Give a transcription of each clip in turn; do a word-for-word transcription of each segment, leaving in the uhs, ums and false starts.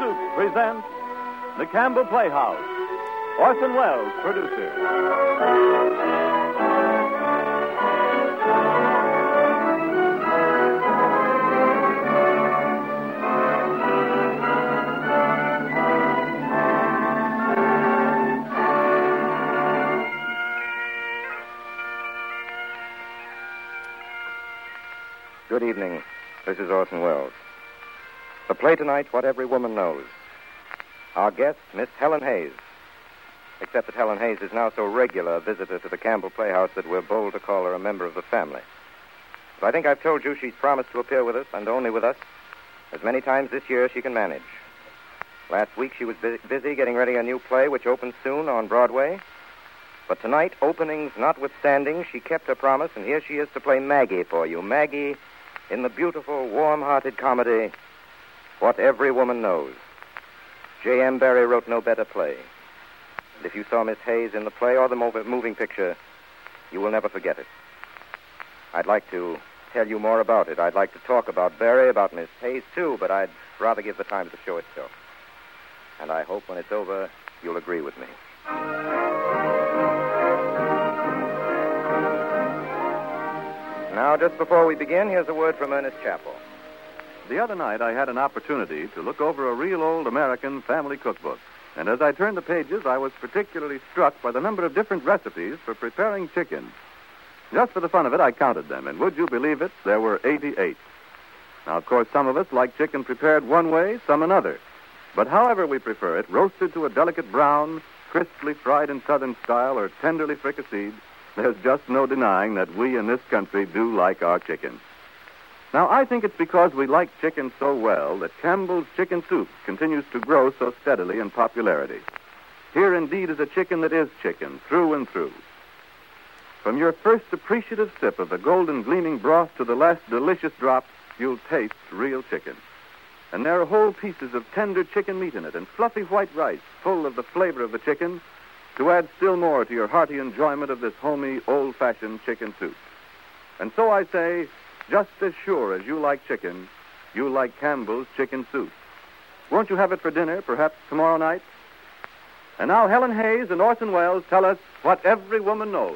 Soup presents The Campbell Playhouse. Orson Welles, producer. Good evening. This is Orson Welles. The play tonight, What Every Woman Knows. Our guest, Miss Helen Hayes. Except that Helen Hayes is now so regular a visitor to the Campbell Playhouse that we're bold to call her a member of the family. But I think I've told you she's promised to appear with us, and only with us, as many times this year as she can manage. Last week she was bu- busy getting ready a new play, which opens soon on Broadway. But tonight, openings notwithstanding, she kept her promise, and here she is to play Maggie for you. Maggie in the beautiful, warm-hearted comedy, What Every Woman Knows. J M. Barrie wrote no better play. And if you saw Miss Hayes in the play or the moving picture, you will never forget it. I'd like to tell you more about it. I'd like to talk about Barrie, about Miss Hayes, too, but I'd rather give the time to the show itself. And I hope when it's over, you'll agree with me. Now, just before we begin, here's a word from Ernest Chappell. The other night, I had an opportunity to look over a real old American family cookbook. And as I turned the pages, I was particularly struck by the number of different recipes for preparing chicken. Just for the fun of it, I counted them, and would you believe it, there were eighty-eight. Now, of course, some of us like chicken prepared one way, some another. But however we prefer it, roasted to a delicate brown, crisply fried in Southern style, or tenderly fricasseed, there's just no denying that we in this country do like our chicken. Now, I think it's because we like chicken so well that Campbell's Chicken Soup continues to grow so steadily in popularity. Here, indeed, is a chicken that is chicken, through and through. From your first appreciative sip of the golden gleaming broth to the last delicious drop, you'll taste real chicken. And there are whole pieces of tender chicken meat in it and fluffy white rice full of the flavor of the chicken to add still more to your hearty enjoyment of this homey, old-fashioned chicken soup. And so I say, just as sure as you like chicken, you like Campbell's Chicken Soup. Won't you have it for dinner, perhaps tomorrow night? And now Helen Hayes and Orson Welles tell us what every woman knows.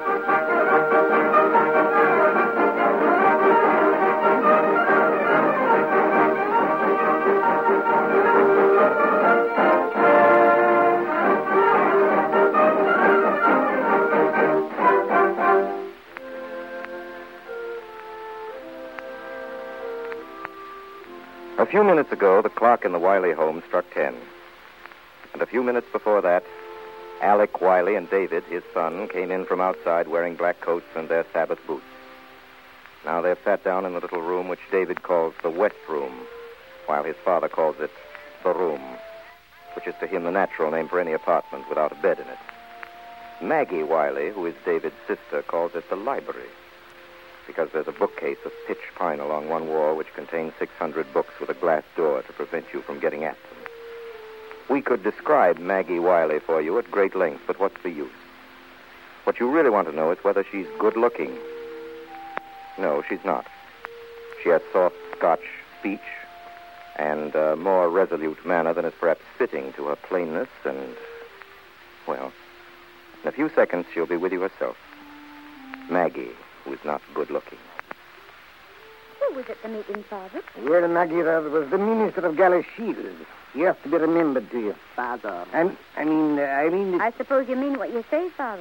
A few minutes ago, the clock in the Wiley home struck ten. And a few minutes before that, Alec Wiley and David, his son, came in from outside wearing black coats and their Sabbath boots. Now they've sat down in the little room which David calls the West Room, while his father calls it the Room, which is to him the natural name for any apartment without a bed in it. Maggie Wiley, who is David's sister, calls it the Library, because there's a bookcase of pitch pine along one wall which contains six hundred books with a glass door to prevent you from getting at them. We could describe Maggie Wiley for you at great length, but what's the use? What you really want to know is whether she's good-looking. No, she's not. She has soft Scotch speech and a more resolute manner than is perhaps fitting to her plainness and, well, in a few seconds she'll be with you herself. Maggie, who is not good-looking. Who was at the meeting, Father? Well, Maggie, that was the minister of Galashiels. He has to be remembered to you. Father. And, I mean, uh, I mean... I suppose you mean what you say, Father.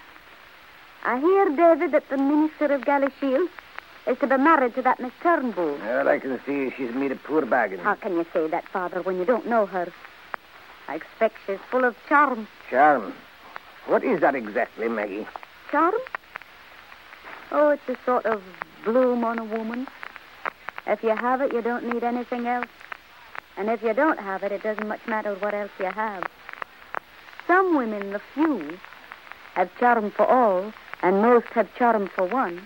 I hear, David, that the minister of Galashiels is to be married to that Miss Turnbull. Well, I can see she's made a poor bargain. How can you say that, Father, when you don't know her? I expect she's full of charm. Charm? What is that exactly, Maggie? Charm? Oh, it's a sort of bloom on a woman. If you have it, you don't need anything else. And if you don't have it, it doesn't much matter what else you have. Some women, the few, have charm for all, and most have charm for one.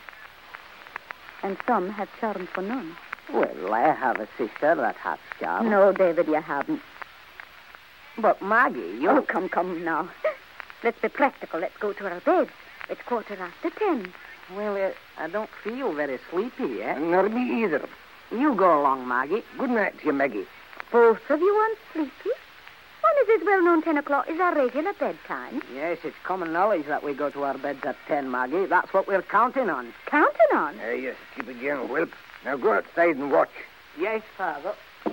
And some have charm for none. Well, I have a sister that has charm. No, David, you haven't. But, Maggie, you... Oh, come, come now. Let's be practical. Let's go to our beds. It's quarter after ten. Well, uh, I don't feel very sleepy yet. Nor me either. You go along, Maggie. Good night to you, Maggie. both of you unsleepy? One is as well known ten o'clock is our regular bedtime. Yes, it's common knowledge that we go to our beds at ten, Maggie. That's what we're counting on. Counting on? Uh, yes, keep it young, Whelp. Now go outside and watch. Yes, Father.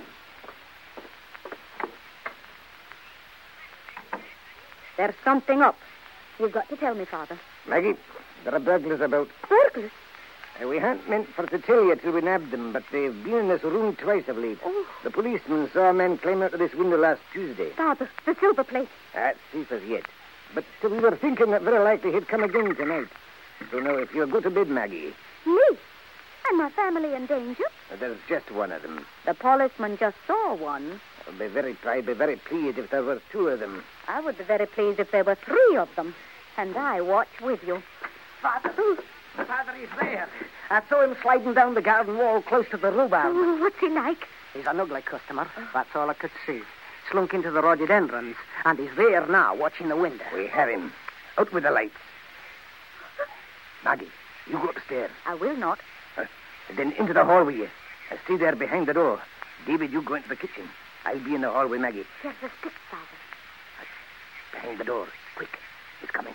There's something up. You've got to tell me, Father. Maggie, there are burglars about. Burglars? Uh, we hadn't meant for to tell you till we nabbed them, but they've been in this room twice of late. Oh. The policeman saw a man climb out of this window last Tuesday. Father, the silver plate. That's safe as yet. But uh, we were thinking that very likely he'd come again tonight. So now, if you'll go to bed, Maggie. Me? And my family in danger? Uh, there's just one of them. The policeman just saw one. I'll be very, I'd be very pleased if there were two of them. I would be very pleased if there were three of them. And I watch with you. Father, Father, he's there. I saw him sliding down the garden wall close to the rhubarb. Oh, what's he like? He's an ugly customer. That's all I could see. Slunk into the rhododendrons, and he's there now, watching the window. We have him. Out with the lights. Maggie, you go upstairs. I will not. Uh, then into the hall with you. I stay there behind the door. David, you go into the kitchen. I'll be in the hall with Maggie. There's a stick, Father. Behind the door. Quick. He's coming.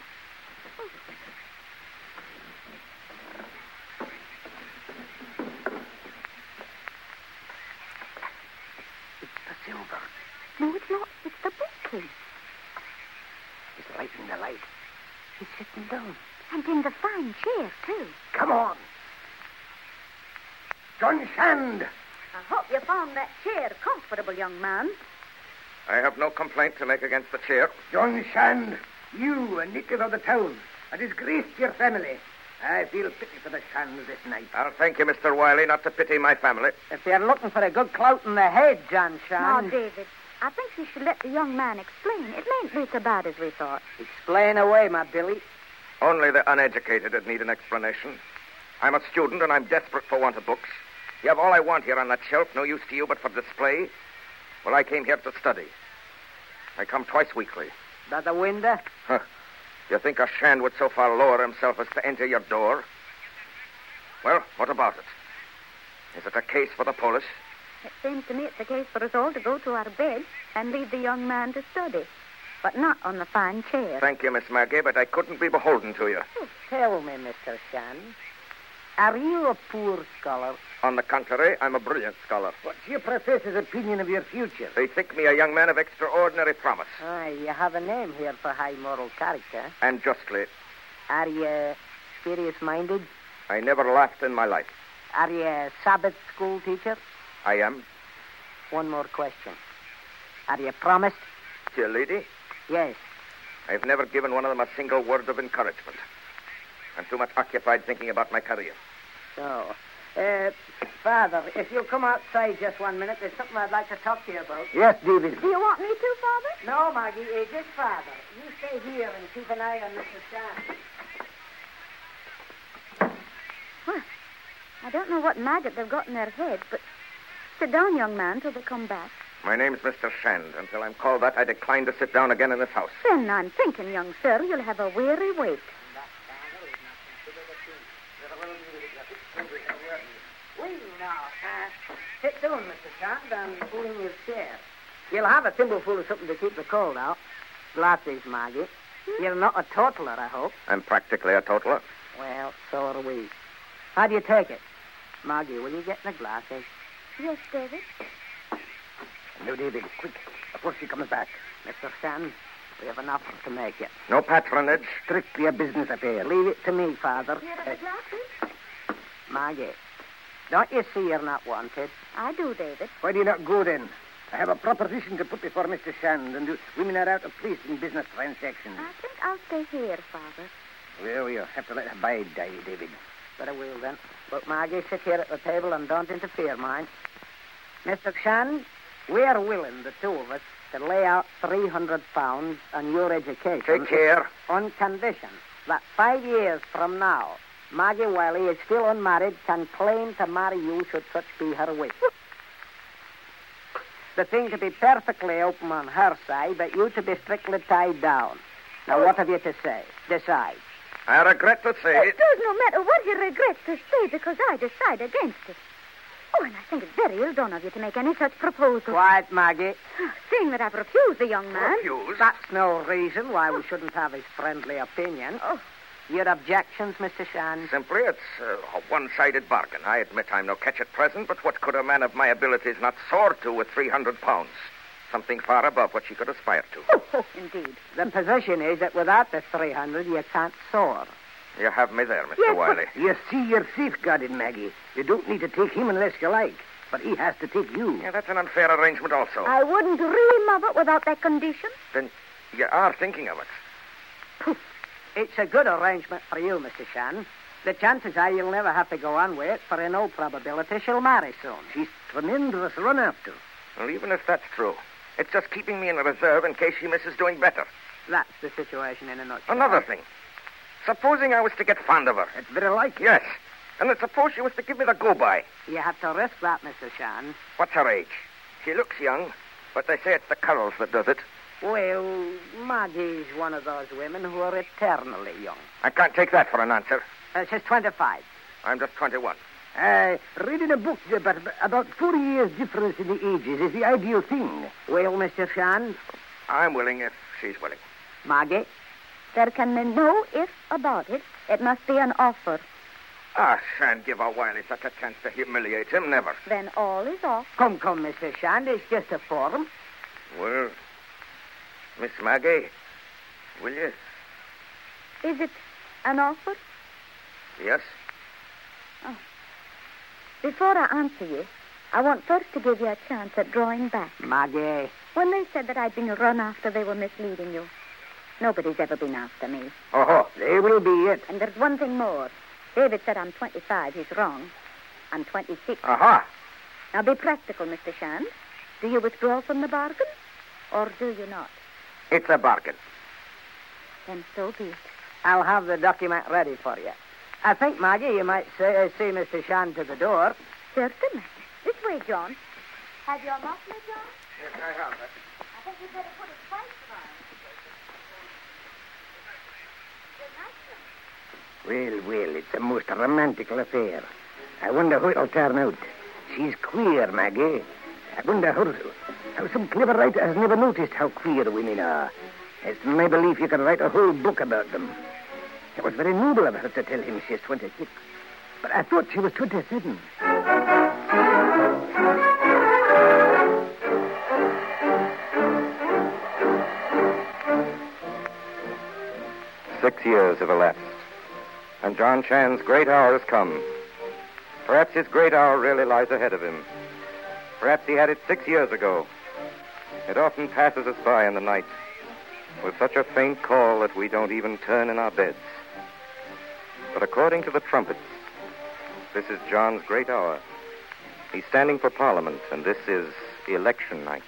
It's the silver. No, it's not. It's the bookcase. He's lighting the light. He's sitting down. And in the fine chair, too. Come on. John Shand. I hope you found that chair comfortable, young man. I have no complaint to make against the chair. John Shand, you, a native of the town, a disgrace to your family. I feel pity for the Shands this night. I'll thank you, Mister Wiley, not to pity my family. If they're looking for a good clout in the head, John Now, Shand. David, I think you should let the young man explain. It mayn't be so bad as we thought. Explain away, my Billy. Only the uneducated would need an explanation. I'm a student, and I'm desperate for want of books. You have all I want here on that shelf, no use to you but for display. Well, I came here to study. I come twice weekly. That the window? Huh. You think a Shand would so far lower himself as to enter your door? Well, what about it? Is it a case for the police? It seems to me it's a case for us all to go to our bed and leave the young man to study. But not on the fine chair. Thank you, Miss Maggie, but I couldn't be beholden to you. Oh, tell me, Mister Shand, are you a poor scholar? On the contrary, I'm a brilliant scholar. What's your professor's opinion of your future? They think me a young man of extraordinary promise. Ah, you have a name here for high moral character. And justly. Are you serious-minded? I never laughed in my life. Are you a Sabbath school teacher? I am. One more question. Are you promised? To a lady? Yes. I've never given one of them a single word of encouragement. I'm too much occupied thinking about my career. So, uh, Father, if you'll come outside just one minute, there's something I'd like to talk to you about. Yes, David. Do you want me to, Father? No, Maggie, uh, just Father. You stay here and keep an eye on Mister Shand. Well, I don't know what maggot they've got in their head, but sit down, young man, till they come back. My name's Mister Shand. Until I'm called that, I decline to sit down again in this house. Then I'm thinking, young sir, you'll have a weary wait. Well, now, uh, sit down, Mister Shand, and pull in your chair. You'll have a thimbleful of something to keep the cold out. Glasses, Maggie. Hmm? You're not a totaler, I hope. I'm practically a totaler. Well, so are we. How do you take it? Maggie, will you get the glasses? Yes, David. No, David, quick, before she comes back. Mister Shand, we have an offer to make you. No patronage. Strictly a business affair. Leave it to me, Father. Here are the glasses. Maggie, don't you see you're not wanted? I do, David. Why do you not go, then? I have a proposition to put before Mister Shand, and women are out of place in business transactions. I think I'll stay here, Father. Well, you'll have to let her bide, David. Very well, then. But, Maggie, sit here at the table and don't interfere, mind. Mister Shand, we're willing, the two of us, to lay out three hundred pounds on your education. Take care. On condition that five years from now, Maggie Wiley is still unmarried, can claim to marry you should such be her wish. The thing to be perfectly open on her side, but you to be strictly tied down. Now, what have you to say? Decide. I regret to say... It does no matter what you regret to say, because I decide against it. Oh, and I think it's very ill done of you to make any such proposal. Quiet, Maggie. Seeing that I've refused the young man. Refuse? That's no reason why we shouldn't have his friendly opinion. Oh. Your objections, Mister Shan? Simply, it's uh, a one-sided bargain. I admit I'm no catch at present, but what could a man of my abilities not soar to with three hundred pounds? Something far above what she could aspire to. Oh, oh, indeed. The position is that without the three hundred, you can't soar. You have me there, Mister Yes, Wiley. You see, you're safeguarded, Maggie. You don't need to take him unless you like. But he has to take you. Yeah, that's an unfair arrangement also. I wouldn't dream of it without that condition. Then you are thinking of it. Poof. It's a good arrangement for you, Mister Shan. The chances are you'll never have to go on with it, for in all probability she'll marry soon. She's tremendous run after. Well, even if that's true, it's just keeping me in reserve in case she misses doing better. That's the situation in a nutshell. Another thing. Supposing I was to get fond of her. It's very likely. Yes. And then suppose she was to give me the go-by. You have to risk that, Mister Shan. What's her age? She looks young, but they say it's the curls that does it. Well, Maggie's one of those women who are eternally young. I can't take that for an answer. Uh, she's twenty-five. I'm just twenty-one. Uh, reading a book about, about four years difference in the ages is the ideal thing. Well, Mister Shan, I'm willing if she's willing. Maggie, There can be no if about it. It must be an offer. Ah, shan't give a Wiley such a chance to humiliate him, never. Then all is off. come, come, Mister Shan. It's just a form. Well, Miss Maggie, will you? Is it an offer? Yes? Before I answer you, I want first to give you a chance at drawing back. Maggie. When they said that I'd been run after, they were misleading you. Nobody's ever been after me. Oh, They will be it. And there's one thing more. David said I'm twenty-five. He's wrong. I'm twenty-six. aha. Now be practical, Mister Shand. Do you withdraw from the bargain, or do you not? It's a bargain. Then so be it. I'll have the document ready for you. I think, Maggie, you might say, uh, see Mister Shan to the door. Certainly. This way, John. Have your muffler, John? Yes, I have it. I think you'd better put it twice on. Good night, sir. Well, well, it's a most romantical affair. I wonder how it'll turn out. She's queer, Maggie. I wonder how, how some clever writer has never noticed how queer women are. It's my belief you can write a whole book about them. It was very noble of her to tell him she's twenty-six. But I thought she was twenty-seven. Six years have elapsed, and John Shan's great hour has come. Perhaps his great hour really lies ahead of him. Perhaps he had it six years ago. It often passes us by in the night, with such a faint call that we don't even turn in our beds. But according to the trumpets, this is John's great hour. He's standing for Parliament, and this is election night.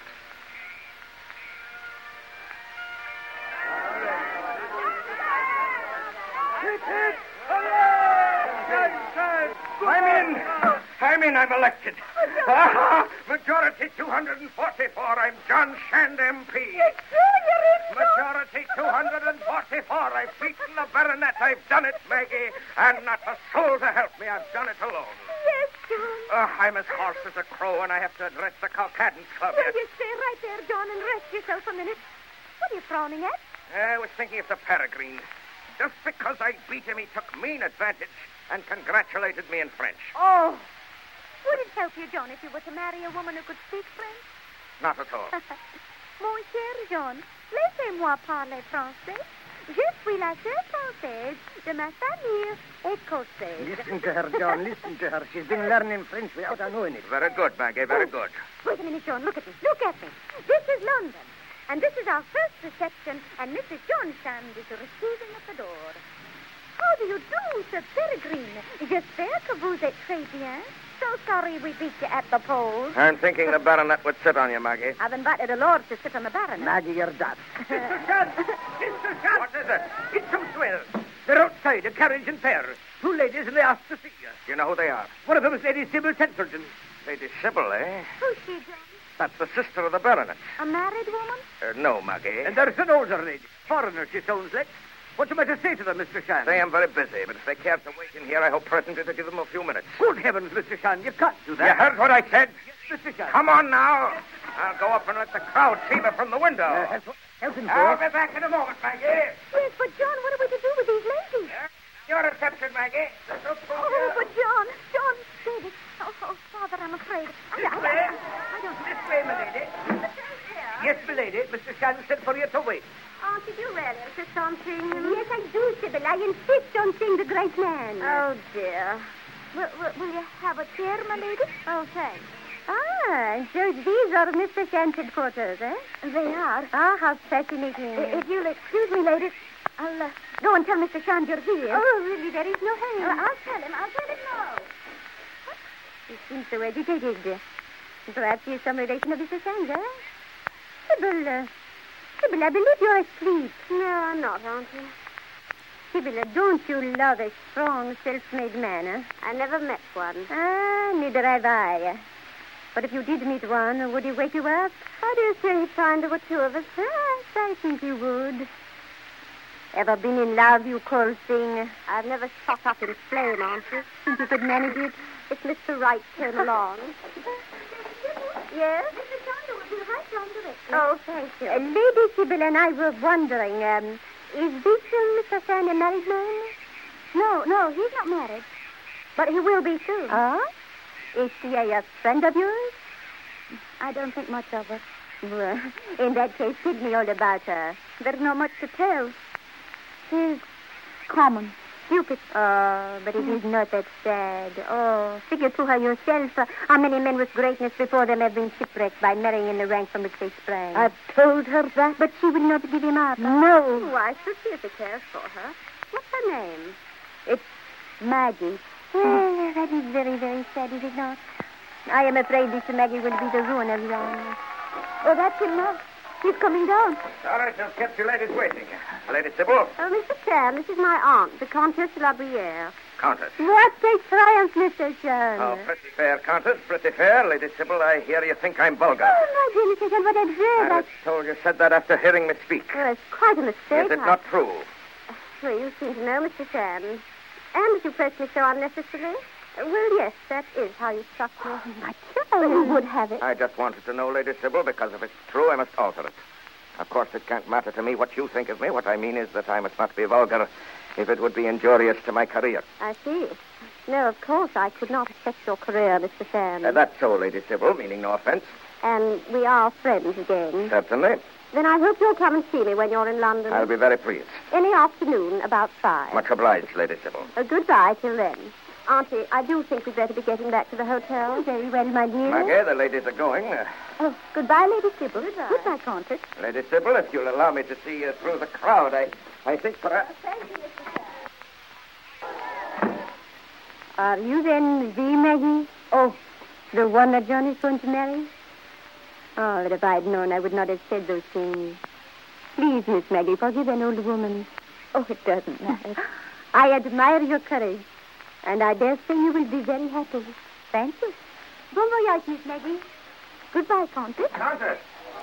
I'm in. I'm in. I'm elected. Majority two hundred forty-four. I'm John Shand, M P. Majority two hundred forty-four. I've beaten the baronet. I've done it, Maggie. And not a soul to help me. I've done it alone. Yes, John. Uh, I'm as hoarse as a crow, and I have to address the Calcadans Club Will yet. you stay right there, John, and rest yourself a minute? What are you frowning at? I was thinking of the Peregrine. Just because I beat him, he took mean advantage and congratulated me in French. Oh. Would it help you, John, if you were to marry a woman who could speak French? Not at all. Mon cher John, laissez-moi parler français. Je suis la seule française de ma famille écossaise. Listen to her, John. Listen to her. She's been learning French without her knowing it. Very good, Maggie, very good. Wait a minute, John. Look at me. Look at me. This is London. And this is our first reception, and Missus John Shand is receiving at the door. How do you do, Sir Peregrine? J'espère que vous êtes très bien. So sorry we beat you at the polls. I'm thinking the baronet would sit on you, Maggie. I've invited a lord to sit on the baronet. Maggie, you're daft. Mister Shand! Mister Shand! What is it? It's some swell. They're outside, a carriage and pair. Two ladies, and they asked to see you. Do you know who they are? One of them is Lady Sybil Tenterton. Lady Sybil, eh? Who's she, John? That's the sister of the baronet. A married woman? Uh, no, Maggie. And there's an older lady. Foreigner, she sounds like. What you meant to say to them, Mister Shan? They am very busy, but if they care to wait in here, I hope presently to give them a few minutes. Good heavens, Mister Shan, you can't do that. You heard what I said? Mister Shan. Come on now. I'll go up and let the crowd see me from the window. Uh, help, help him, I'll sir. be back in a moment, Maggie. Yes, but John, what are we to do with these ladies? Your reception, Maggie. The soup for Oh, you. but John, John, David. Oh, oh, Father, I'm afraid. I, This I, way. I, I don't know. This way, my lady. Yes, my lady. Mister Shan said for you to wait. Oh, did you really insist on seeing him? Yes, I do, Sybil. I insist on seeing the great man. Oh, dear. Will, will, will you have a chair, my lady? Oh, thanks. Ah, so these are Mister Shan's headquarters, eh? They are. Ah, how fascinating. If you'll excuse me, ladies, I'll uh, go and tell Mister Shan you're here. Oh, really, there is no hurry. Uh, I'll tell him. I'll tell him now. He seems so agitated. Perhaps he is some relation of Mister Shan's, eh? Sybil, uh, Sybil, I believe you're asleep. No, I'm not, Auntie. Sybil, uh, don't you love a strong, self-made man, eh? I never met one. Ah, neither have I. But if you did meet one, would he wake you up? How do you say he'd find there were two of us? Yes, I think he would. Ever been in love, you cold thing? I've never shot up in flame, Auntie. Think you could manage it if Mister Wright came along? Yes? Mister Chandler will be right down directly. Oh, thank you. Uh, Lady Sybil and I were wondering, um, is this uh, Mister Shan a married man? No, no, he's not married. But he will be soon. Ah? Is she a, a friend of yours? I don't think much of her. Well, in that case, tell me all about her. There's not much to tell. She's common, stupid. Oh, but it is not that sad. Oh, figure to her yourself uh, how many men with greatness before them have been shipwrecked by marrying in the rank from which they sprang. I've told her that. But she will not give him up. No. Why should she if he cares for her? What's her name? It's Maggie. Oh, that is very, very sad, is it not? I am afraid this Maggie will be the ruin of John. Oh, that's him now. He's coming down. Sorry to have kept you ladies waiting. Lady Sybil. Oh, Mister Chan, this is my aunt, the Countess La Bruyere. Countess. What a triumph, Mister Chan. Oh, pretty fair, Countess. Pretty fair. Lady Sybil, I hear you think I'm vulgar. Oh, my dear Mister Chan, what absurd. I was told you said that after hearing me speak. Well, it's quite a mistake. Is it I... not true? Well, you seem to know, Mister Chan. And you pressed me so unnecessarily. Uh, well, yes, that is how you struck me. Oh, my child. Well, you would have it. I just wanted to know, Lady Sybil, because if it's true, I must alter it. Of course, it can't matter to me what you think of me. What I mean is that I must not be vulgar if it would be injurious to my career. I see. No, of course, I could not affect your career, Mister Chan. Uh, that's so, Lady Sybil, meaning no offense. And we are friends again. Certainly. Then I hope you'll come and see me when you're in London. I'll be very pleased. Any afternoon, about five. Much obliged, Lady Sybil. Uh, goodbye till then. Auntie, I do think we'd better be getting back to the hotel. Very well, my dear. Maggie, the ladies are going. Uh, Oh, goodbye, Lady Sybil. Goodbye. Goodbye, Countess. Lady Sybil, if you'll allow me to see you through the crowd, I, I think perhaps... Thank you, Mister Chan. Are you then the Maggie? Oh, the one that John is going to marry? Oh, that if I had known, I would not have said those things. Please, Miss Maggie, forgive an old woman. Oh, it doesn't matter. I admire your courage, and I dare say you will be very happy. Thank you. Bon voyage, Miss Maggie. Goodbye, Countess. Countess!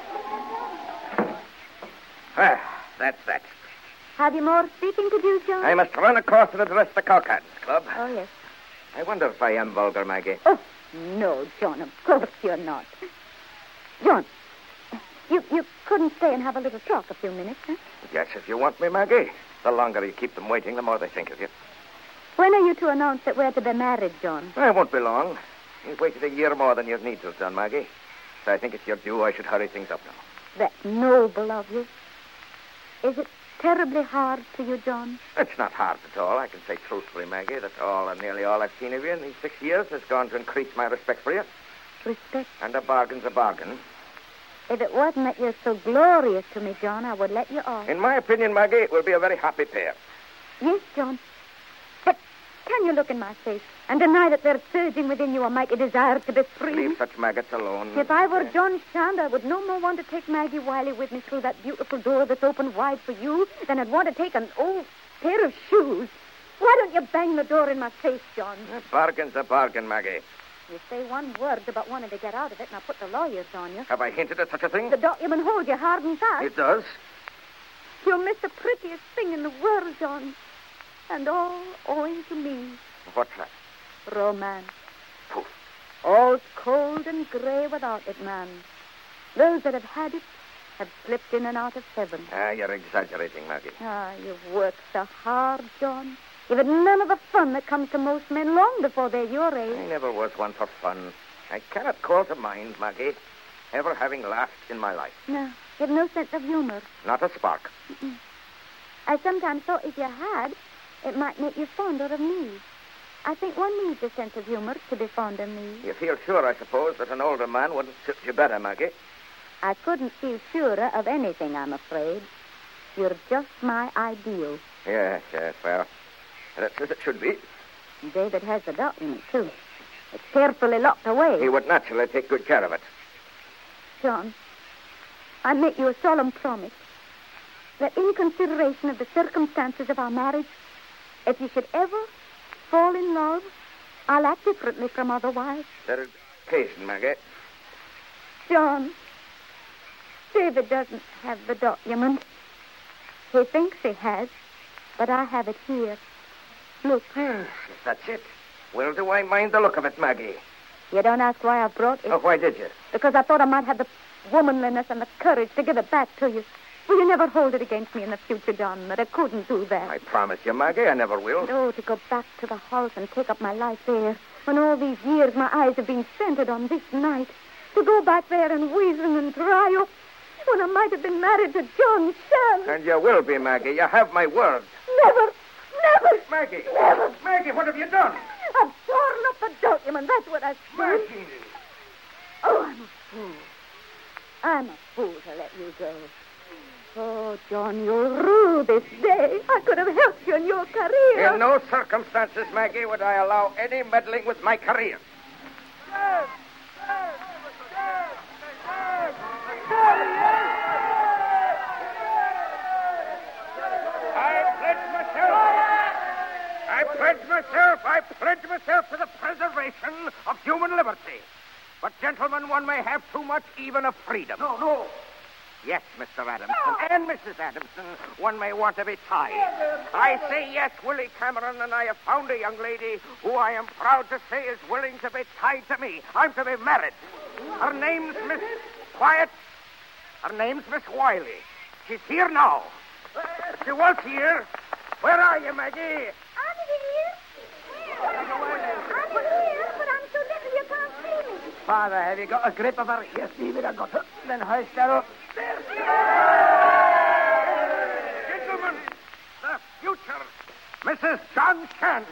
Well, that's that. Have you more speaking to do, John? I must run across and address the Cowcats Club. Oh, yes. I wonder if I am vulgar, Maggie. Oh, no, John, of course you're not. John, you you couldn't stay and have a little talk a few minutes, huh? Yes, if you want me, Maggie. The longer you keep them waiting, the more they think of you. When are you to announce that we're to be married, John? I won't be long. You've waited a year more than you need to have done, Maggie. So I think it's your due. I should hurry things up now. That's noble of you. Is it terribly hard to you, John? It's not hard at all. I can say truthfully, Maggie, that all and nearly all I've seen of you in these six years has gone to increase my respect for you. Respect? And a bargain's a bargain. If it wasn't that you're so glorious to me, John, I would let you off. In my opinion, Maggie, it will be a very happy pair. Yes, John. But can you look in my face and deny that there's surging within you a mighty desire to be free? Leave such maggots alone. If I were John Shand, I would no more want to take Maggie Wiley with me through that beautiful door that's open wide for you than I'd want to take an old pair of shoes. Why don't you bang the door in my face, John? A bargain's a bargain, Maggie. You say one word about wanting to get out of it, and I'll put the lawyers on you. Have I hinted at such a thing? The document holds you hard and fast. It does. You miss the prettiest thing in the world, John. And all owing to me. What's that? Romance. Poof. All's cold and grey without it, man. Those that have had it have slipped in and out of heaven. Ah, you're exaggerating, Maggie. Ah, you've worked so hard, John. You've had none of the fun that comes to most men long before they're your age. I never was one for fun. I cannot call to mind, Maggie, ever having laughed in my life. No, you've no sense of humor. Not a spark. Mm-mm. I sometimes thought if you had, it might make you fonder of me. I think one needs a sense of humor to be fond of me. You feel sure, I suppose, that an older man wouldn't suit you better, Maggie. I couldn't feel surer of anything, I'm afraid. You're just my ideal. Yes, yes, well, that's as it should be. David has the document, too. It's carefully locked away. He would naturally take good care of it. John, I make you a solemn promise that in consideration of the circumstances of our marriage, if you should ever fall in love, I'll act differently from otherwise. There is occasion, Maggie. John, David doesn't have the document. He thinks he has, but I have it here. Look. If that's it. Well, do I mind the look of it, Maggie? You don't ask why I brought it. Oh, why did you? Because I thought I might have the womanliness and the courage to give it back to you. Will you never hold it against me in the future, John, that I couldn't do that? I promise you, Maggie, I never will. Oh, to go back to the house and take up my life there, when all these years my eyes have been centered on this night. To go back there and weazen and dry up, when I might have been married to John Shan. And you will be, Maggie. You have my word. Never, never. Maggie. Never. Maggie, what have you done? I've torn up the document. That's what I've done. Maggie. Oh, I'm a fool. I'm a fool to let you go. Oh, John, you'll rue this day. I could have helped you in your career. In no circumstances, Maggie, would I allow any meddling with my career. Yes, yes, yes, yes. I pledge myself. I pledge myself. I pledge myself to the preservation of human liberty. But, gentlemen, one may have too much even of freedom. No, no. Yes, Mister Adamson, and Missus Adamson, one may want to be tied. I say yes, Willie Cameron, and I have found a young lady who I am proud to say is willing to be tied to me. I'm to be married. Her name's Miss Quiet. Her name's Miss Wiley. She's here now. She was here. Where are you, Maggie? I'm here. I'm here, but I'm so little you can't see me. Father, have you got a grip of her? Yes, David, I got her. Then hoist her up. Gentlemen, the future, Missus John Shan.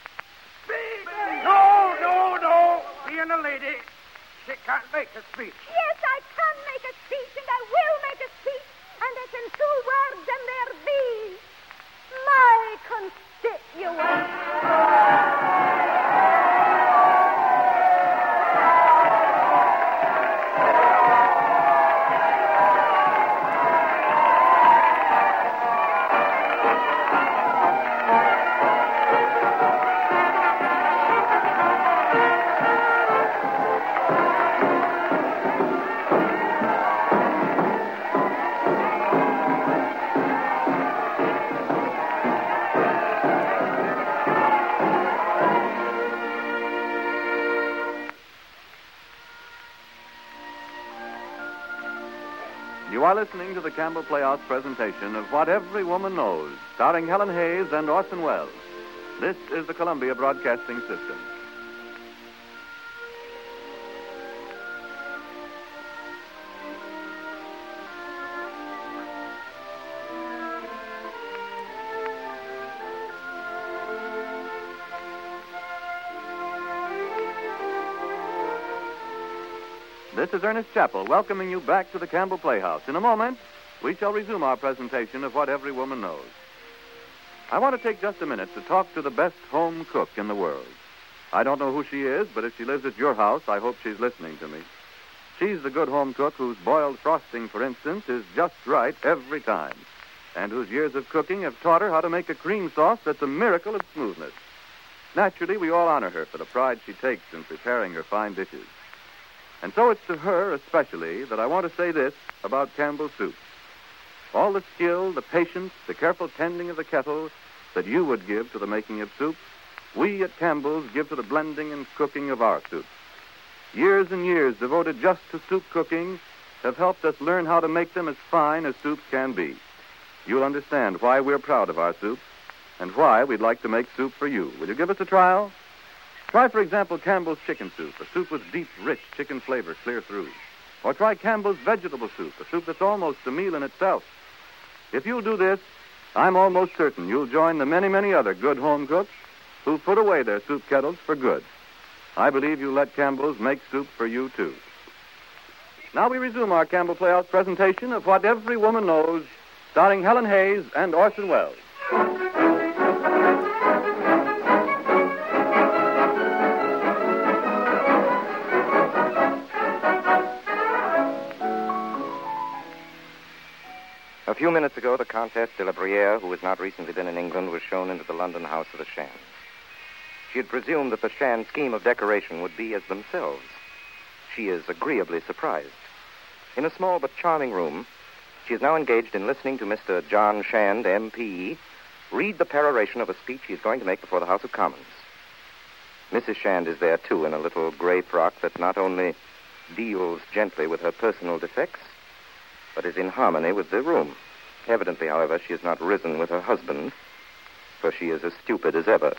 No, no, no. Being a lady, she can't make a speech. Yes, I can make a speech, and I will make a speech. And it's in two words, and they're these. My constituents. You are listening to the Campbell Playhouse presentation of What Every Woman Knows, starring Helen Hayes and Orson Welles. This is the Columbia Broadcasting System. This is Ernest Chappell welcoming you back to the Campbell Playhouse. In a moment, we shall resume our presentation of What Every Woman Knows. I want to take just a minute to talk to the best home cook in the world. I don't know who she is, but if she lives at your house, I hope she's listening to me. She's the good home cook whose boiled frosting, for instance, is just right every time, and whose years of cooking have taught her how to make a cream sauce that's a miracle of smoothness. Naturally, we all honor her for the pride she takes in preparing her fine dishes. And so it's to her especially that I want to say this about Campbell Soup. all the skill, the patience, the careful tending of the kettle that you would give to the making of soup, we at Campbell's give to the blending and cooking of our soups. Years and years devoted just to soup cooking have helped us learn how to make them as fine as soups can be. You'll understand why we're proud of our soups and why we'd like to make soup for you. Will you give us a trial? Try, for example, Campbell's chicken soup, a soup with deep, rich chicken flavor clear through. Or try Campbell's vegetable soup, a soup that's almost a meal in itself. If you'll do this, I'm almost certain you'll join the many, many other good home cooks who put away their soup kettles for good. I believe you'll let Campbell's make soup for you, too. Now we resume our Campbell Playhouse presentation of What Every Woman Knows, starring Helen Hayes and Orson Welles. A few minutes ago, the Countess de la Bruyere, who has not recently been in England, was shown into the London house of the Shands. She had presumed that the Shand scheme of decoration would be as themselves. She is agreeably surprised. In a small but charming room, she is now engaged in listening to Mister John Shand, M P, read the peroration of a speech he is going to make before the House of Commons. Missus Shand is there, too, in a little gray frock that not only deals gently with her personal defects, but is in harmony with the room. Evidently, however, she has not risen with her husband, for she is as stupid as ever.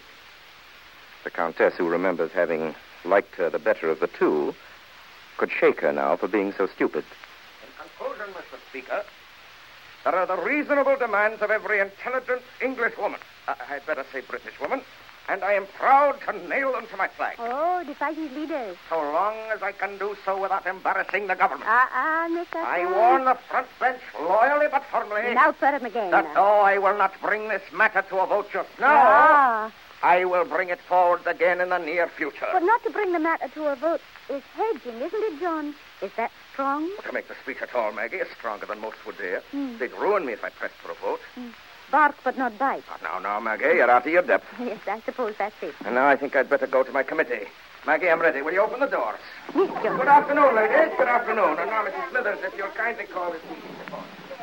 The Countess, who remembers having liked her the better of the two, could shake her now for being so stupid. In conclusion, Mister Speaker, there are the reasonable demands of every intelligent English woman. Uh, I'd better say British woman. And I am proud to nail them to my flag. Oh, the fighting leaders. So long as I can do so without embarrassing the government. Ah, uh, uh, Mister I warn the front bench loyally but firmly. Now for him again. That though I will not bring this matter to a vote just now, Ah. I will bring it forward again in the near future. But not to bring the matter to a vote is hedging, isn't it, John? Is that strong? To make the speech at all, Maggie, is stronger than most would dare. Mm. They'd ruin me if I pressed for a vote. Mm. Bark but not bite. Oh, now, now, Maggie, you're out of your depth. Yes, I suppose that's it. And now I think I'd better go to my committee. Maggie, I'm ready. Will you open the doors? Yes, John. Good afternoon, ladies. Good afternoon. And now, Missus Smithers, if you'll kindly call this meeting to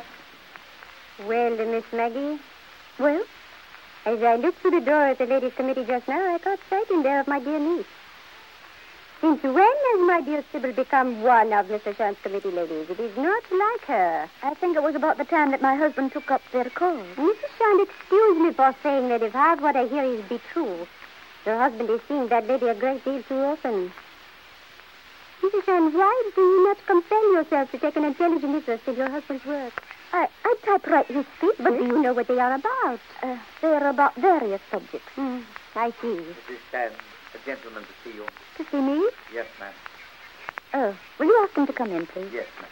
order. Well, uh, Miss Maggie. Well, as I looked through the door at the ladies' committee just now, I caught sight in there of my dear niece. Since when has my dear Sybil become one of Mister Shand's committee ladies? It is not like her. I think it was about the time that my husband took up their cause. Missus Shand, excuse me for saying that if half what I hear is be true, your husband is seeing that lady a great deal too often. Missus Shand, why do you not compel yourself to take an intelligent interest in your husband's work? I, I typewrite his speech, but do you know what they are about? Uh, they are about various subjects. Mm, I see. Missus Shand, a gentleman to see you. To see me? Yes, ma'am. Oh, will you ask him to come in, please? Yes, ma'am.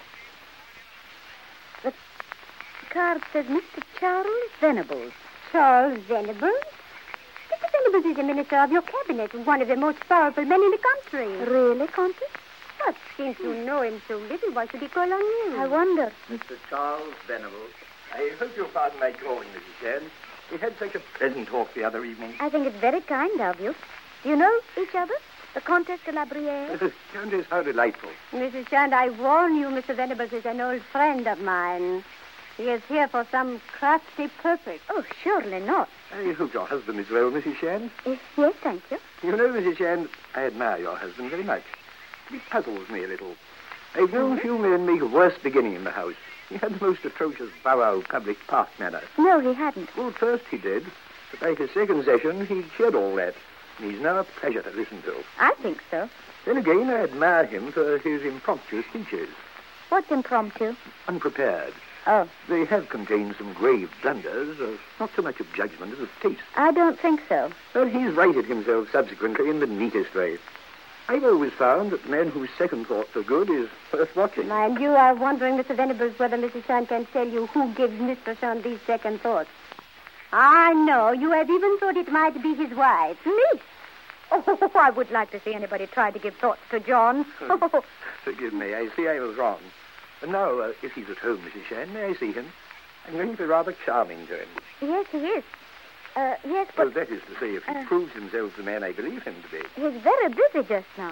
The card says Mister Charles Venables. Charles Venables? Mister Venables is a minister of your cabinet, one of the most powerful men in the country. Really, Countess? But since you know him so little, why should he call on you? I wonder. Mister Charles Venables. I hope you'll pardon my calling, Missus Shand. We had such a pleasant talk the other evening. I think it's very kind of you. Do you know each other? The Countess de la Bruyere? Countess, how delightful. Missus Shand, I warn you, Mister Venables is an old friend of mine. He is here for some crafty purpose. Oh, surely not. I hope your husband is well, Missus Shand. Uh, yes, thank you. You know, Missus Shand, I admire your husband very much. He puzzles me a little. I've known few men make a worse beginning in the house. He had the most atrocious borough public park manner. No, he hadn't. Well, at first he did, but by his second session, he'd shed all that. And he's now a pleasure to listen to. I think so. Then again, I admire him for his impromptu speeches. What's impromptu? Unprepared. Oh. They have contained some grave blunders, uh, not so much of judgment as of taste. I don't think so. But he's righted himself subsequently in the neatest way. I've always found that the man whose second thoughts are good is worth watching. Mind you, I'm wondering, Mister Venables, whether Missus Shand can tell you who gives Mister Shand these second thoughts. I know. You have even thought it might be his wife. Me? Oh, I would like to see anybody try to give thoughts to John. Forgive me. I see I was wrong. And now, uh, if he's at home, Missus Shand, may I see him? I'm going to be rather charming to him. Yes, he is. Uh, yes, but... Well, that is to say, if he uh, proves himself the man I believe him to be. He's very busy just now.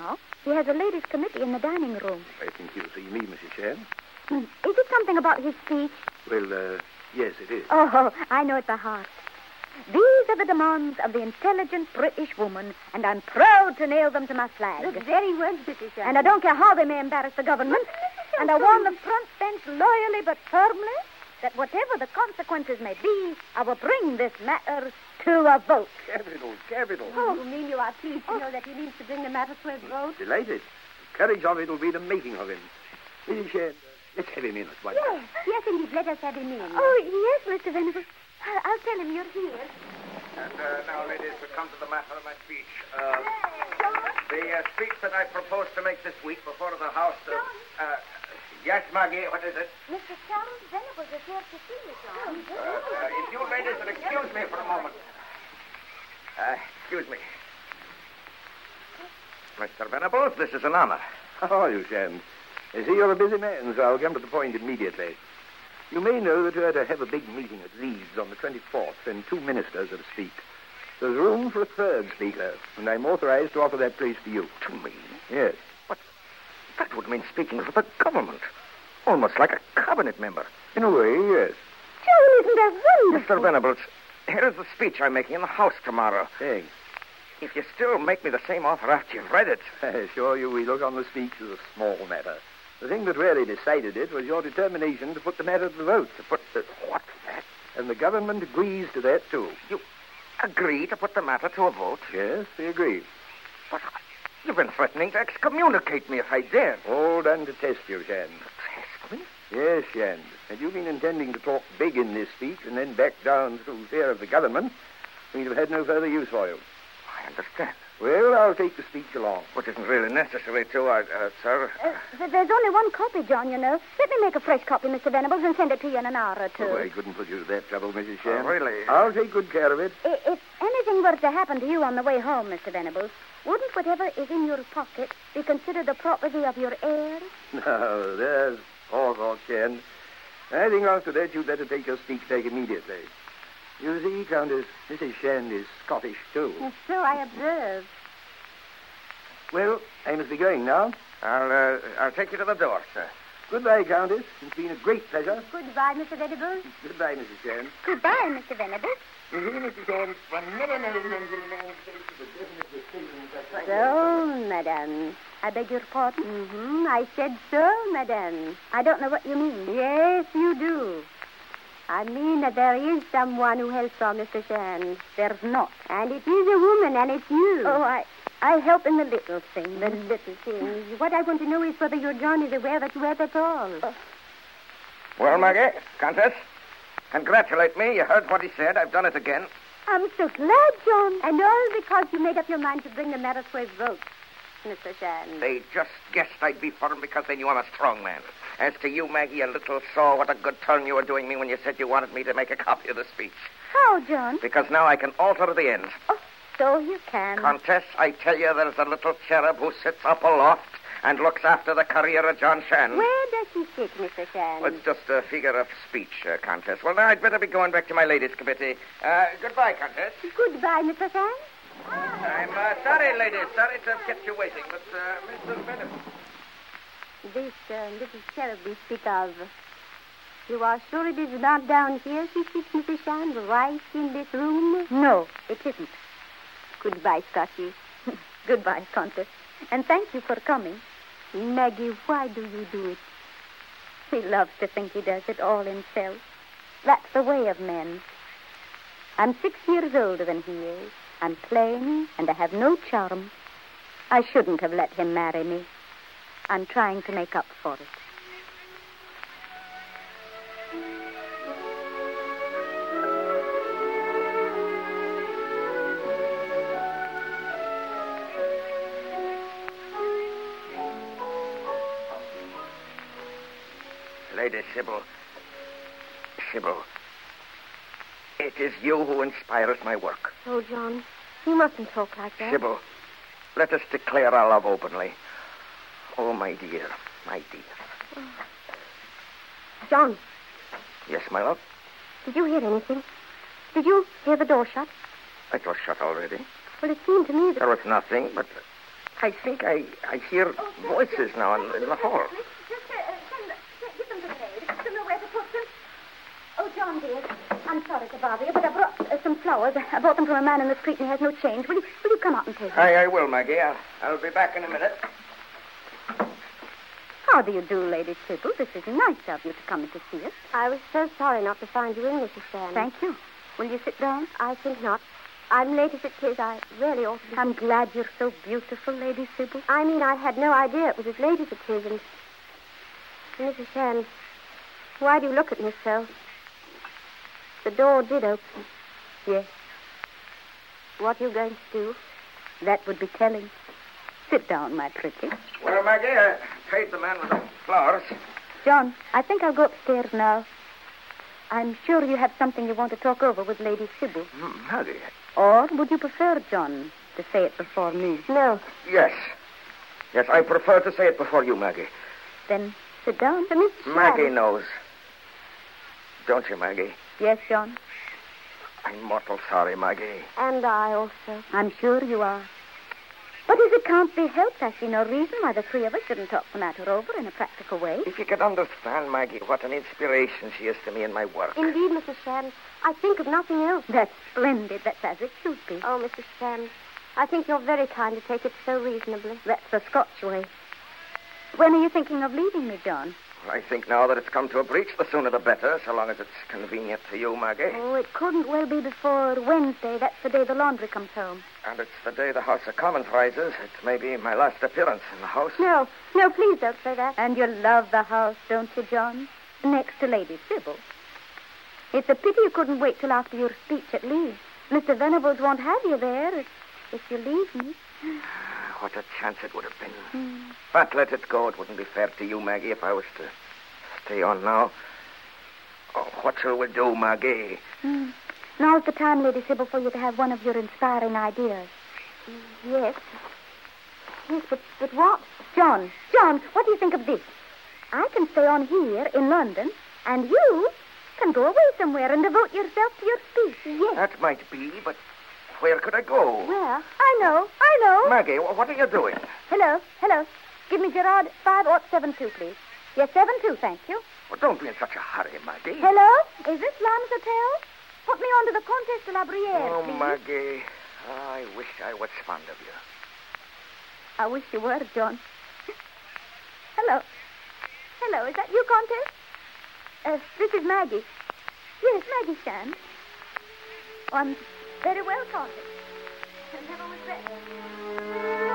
He has a ladies' committee in the dining room. I think he'll see me, Missus Shand. Hmm. Is it something about his speech? Well, uh, yes, it is. Oh, I know it by heart. These are the demands of the intelligent British woman, and I'm proud to nail them to my flag. The very words, Missus Shand. And I don't care how they may embarrass the government. And I warn the front bench loyally but firmly that whatever the consequences may be, I will bring this matter to a vote. Capital, capital. Oh, you mean you are pleased to know that he means to bring the matter to a vote? Delighted. The courage of it will be the making of him. Missus Shand, let's have him in at once. Yes, yes, indeed. Let us have him in. Oh, yes, Mister Venables. I'll, I'll tell him you're here. And uh, now, ladies, to come to the matter of my speech. Uh, the uh, speech that I propose to make this week before the House... Uh, uh, yes, Maggie, what is it? Mister Charles Venables is here to see you, John. Uh, uh, if you ladies will excuse me for a moment. Uh, excuse me. Mister Venables, this is an honor. How are you, Shand? I see you're a busy man, so I'll come to the point immediately. You may know that we're to have a big meeting at Leeds on the twenty-fourth, and two ministers are to speak. There's room for a third speaker, and I'm authorized to offer that place to you. To me? Yes. But that would mean speaking for the government. Almost like a cabinet member. In a way, yes. John, isn't that wonderful? Mister Venables, here is the speech I'm making in the House tomorrow. Thanks. If you still make me the same offer after you've read it... I assure you we look on the speech as a small matter. The thing that really decided it was your determination to put the matter to the vote. To put the... What? That? And the government agrees to that, too. You agree to put the matter to a vote? Yes, we agree. But you've been threatening to excommunicate me if I dared. All done to test you, Shand. Test me? Yes, Shand. Had you been intending to talk big in this speech and then back down through fear of the government, we'd have had no further use for you. I understand. Well, I'll take the speech along. Which isn't really necessary, too, uh, uh, sir. Uh, th- there's only one copy, John, you know. Let me make a fresh copy, Mister Venables, and send it to you in an hour or two. Oh, I couldn't put you to that trouble, Missus Shand. Oh, really? I'll take good care of it. I- if anything were to happen to you on the way home, Mister Venables, wouldn't whatever is in your pocket be considered the property of your heirs? No, there's all thought, Shand. I think after that you'd better take your speech back immediately. You see, Countess, Missus Shand is Scottish, too. Yes, so I observe. Well, I must be going now. I'll, uh, I'll take you to the door, sir. Goodbye, Countess. It's been a great pleasure. Goodbye, Mister Venables. Goodbye, Missus Shand. Goodbye, Mister Venables. You see, Missus Shand, one never knows until a man takes the definite decision that... So, madame. I beg your pardon? Mm-hmm. I said so, madame. I don't know what you mean. Yes, you do. I mean that there is someone who helps our Mister Shand. There's not. And it is a woman, and it's you. Oh, I... I help in the little things. The little things. What I want to know is whether your John is aware that you have at all. Oh. Well, Maggie, Countess, congratulate me. You heard what he said. I've done it again. I'm so glad, John. And all because you made up your mind to bring the matter to a vote, Mister Shand. They just guessed I'd be for him because they knew I'm a strong man. As to you, Maggie, you little saw what a good turn you were doing me when you said you wanted me to make a copy of the speech. How, John? Because now I can alter the end. Oh, so you can. Countess, I tell you, there's a little cherub who sits up aloft and looks after the career of John Shand. Where does he sit, Mister Shand? Well, it's just a figure of speech, uh, Countess. Well, now I'd better be going back to my ladies' committee. Uh, goodbye, Countess. Goodbye, Mister Shand. I'm uh, sorry, ladies. Sorry to have kept you waiting, but uh, Mister Venables... This uh, little cherub we speak of, you are sure it is not down here she sits, Mister Shand, right in this room? No, it isn't. Goodbye, Scotty. Goodbye, Countess. And thank you for coming. Maggie, why do you do it? He loves to think he does it all himself. That's the way of men. I'm six years older than he is. I'm plain, and I have no charm. I shouldn't have let him marry me. I'm trying to make up for it. Lady Sybil. Sybil. It is you who inspires my work. Oh, John, you mustn't talk like that. Sybil, let us declare our love openly. Oh, my dear, my dear. Oh. John. Yes, my love? Did you hear anything? Did you hear the door shut? It was shut already. Well, it seemed to me that... There was nothing but... I think I, I hear voices now in, in the hall. Just uh, send, give them to the maid. Do you know where to put them? Oh, John, dear, I'm sorry to bother you, but I brought uh, some flowers. I bought them from a man in the street, and he has no change. Will you, will you come out and take them? I, I will, Maggie. I'll, I'll be back in a minute. How do you do, Lady Sybil? This is nice of you to come in to see us. I was so sorry not to find you in, Missus Shan. Thank you. Will you sit down? I think not. I'm late as it is. I really ought to be. I'm glad you're so beautiful, Lady Sybil. I mean, I had no idea it was as late as it is, and... Missus Shan, why do you look at me so? The door did open. Yes. What are you going to do? That would be telling. Sit down, my pretty. Well, Maggie, I paid the man with the flowers. John, I think I'll go upstairs now. I'm sure you have something you want to talk over with Lady Sybil. Mm, Maggie. Or would you prefer, John, to say it before me? No. Yes. Yes, I prefer to say it before you, Maggie. Then sit down. But Mister Shan... Maggie knows. Don't you, Maggie? Yes, John. I'm mortal sorry, Maggie. And I also. I'm sure you are. But as it can't be helped, I see no reason why the three of us shouldn't talk the matter over in a practical way. If you could understand, Maggie, what an inspiration she is to me in my work. Indeed, Missus Shan, I think of nothing else. That's splendid. That's as it should be. Oh, Missus Shan, I think you're very kind to take it so reasonably. That's the Scotch way. When are you thinking of leaving me, John? I think now that it's come to a breach, the sooner the better, so long as it's convenient to you, Maggie. Oh, it couldn't well be before Wednesday. That's the day the laundry comes home. And it's the day the House of Commons rises. It may be my last appearance in the House. No, no, please don't say that. And you love the house, don't you, John? Next to Lady Sybil. It's a pity you couldn't wait till after your speech at Leeds. Mister Venables won't have you there if, if you leave me. What a chance it would have been. Hmm. But let it go. It wouldn't be fair to you, Maggie, if I was to stay on now. Oh, what shall we do, Maggie? Hmm. Now's the time, Lady Sybil, for you to have one of your inspiring ideas. Yes. Yes, but, but what? John, John, what do you think of this? I can stay on here in London, and you can go away somewhere and devote yourself to your speech. Yes. That might be, but where could I go? Where? I know, I know. Maggie, what are you doing? Hello, hello. Give me Gerard five oh seven two, please. Yes, seven two, thank you. Well, don't be in such a hurry, Maggie. Hello? Is this Lamb's Hotel? Put me on to the Comtesse de la Brière, Oh, please. Maggie, I wish I was fond of you. I wish you were, John. Hello. Hello, is that you, Comtesse? Uh, this is Maggie. Yes, Maggie Shan. Oh, I'm very well, Comtesse. I never was better.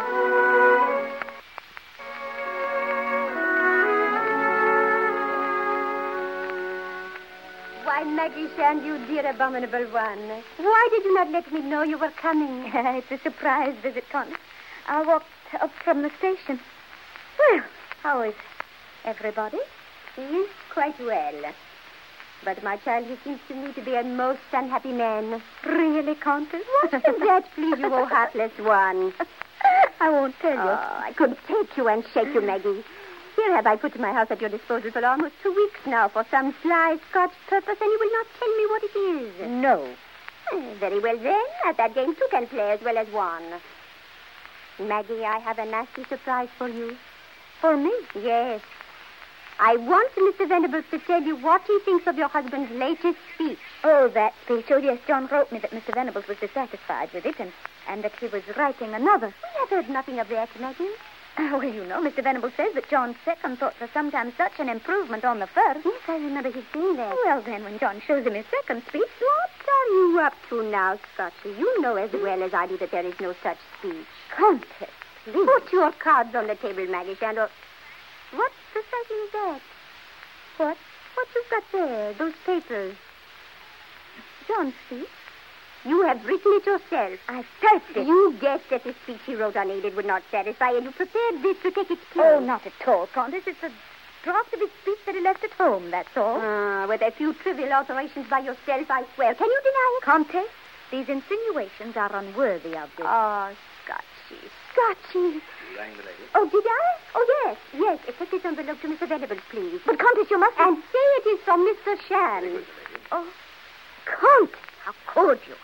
Why, Maggie Shan, you dear abominable one. Why did you not let me know you were coming? It's a surprise visit, Comtesse. I walked up from the station. Well, how is everybody? Yes, quite well. But, my child, he seems to me to be a most unhappy man. Really, Comtesse? What does that please you, oh heartless one? I won't tell you. Oh, I could take you and shake you, Maggie. Here have I put my house at your disposal for almost two weeks now for some sly Scotch purpose, and you will not tell me what it is. No. Eh, very well, then. At that game, two can play as well as one. Maggie, I have a nasty surprise for you. For me? Yes. I want Mister Venables to tell you what he thinks of your husband's latest speech. Oh, that speech. Oh, yes, John wrote me that Mister Venables was dissatisfied with it and, and that he was writing another. We have heard nothing of that, Maggie. Oh, well, you know, Mister Venables says that John's second thoughts are sometimes such an improvement on the first. Yes, I remember his saying that. Well, then, when John shows him his second speech... What are you up to now, Scotchy? You know as well as I do that there is no such speech. Comtesse, please. Put your cards on the table, Maggie Shandor. What precisely is that? What? What you've got there, those papers. John's speech? You have written it yourself. I typed it. You guessed that the speech he wrote unaided would not satisfy, and you prepared this to take its place. Oh, not at all, Countess. It's a draft of his speech that he left at home, that's all. Ah, with a few trivial alterations by yourself, I swear. Can you deny it? Countess, these insinuations are unworthy of you. Oh, Scotchy, Scotchy. You rang the lady? Oh, did I? Oh, yes, yes. Take this envelope to Mister Venables, please. But, Countess, you must... And say it is from Mister Shan. Oh, Countess, how could you?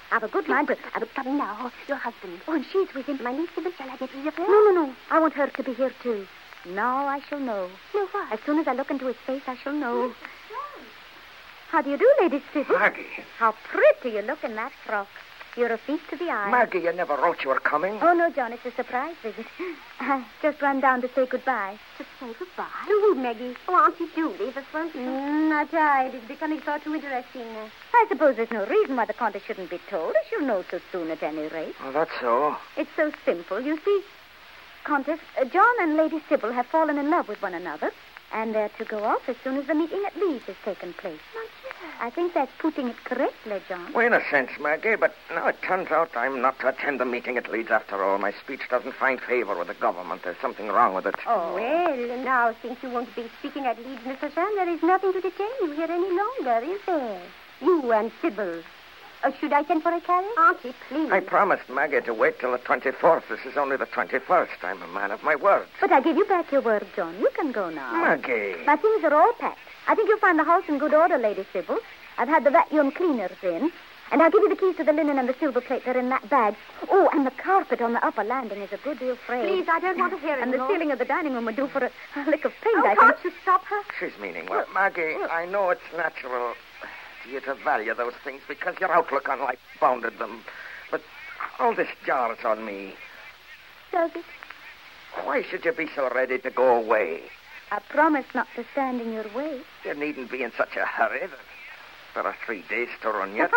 I've a good mind to... I would come now. Your husband. Oh, and she's with him. My niece, Sybil, shall I get rid of her? No, no, no. I want her to be here, too. Now I shall know. No, what? As soon as I look into his face, I shall know. How do you do, Lady Sybil? Maggie. How pretty you look in that frock. You're a feast to the eye. Maggie, you never wrote you were coming. Oh, no, John, it's a surprise visit. I just ran down to say goodbye. To say goodbye? To who, Maggie? Oh, Auntie Julie, the front. Mm, not I. It is becoming far too interesting. I suppose there's no reason why the Countess shouldn't be told. She'll know so soon at any rate. Oh, that's so. It's so simple. You see, Countess, uh, John and Lady Sybil have fallen in love with one another, and they're to go off as soon as the meeting at Leeds has taken place. I think that's putting it correctly, John. Well, in a sense, Maggie, but now it turns out I'm not to attend the meeting at Leeds after all. My speech doesn't find favor with the government. There's something wrong with it. Oh, well, now, since you won't be speaking at Leeds, Mister Shand, there is nothing to detain you here any longer, is there? You and Sybil. Uh, should I send for a carriage? Auntie, please. I promised Maggie to wait till the twenty-fourth. This is only the twenty-first. I'm a man of my word. But I give you back your word, John. You can go now. Maggie. My things are all packed. I think you'll find the house in good order, Lady Sybil. I've had the vacuum cleaners in. And I'll give you the keys to the linen and the silver plate. They're in that bag. Oh, and the carpet on the upper landing is a good deal frayed. Please, I don't want to hear it. And the more. ceiling of the dining room would do for a, a lick of paint, Oh, I can't think. you stop her? She's meaning well. Maggie, I know it's natural to you to value those things because your outlook on life bounded them. But all this jars on me. Does it? Why should you be so ready to go away? I promise not to stand in your way. You needn't be in such a hurry. There are three days to run yet.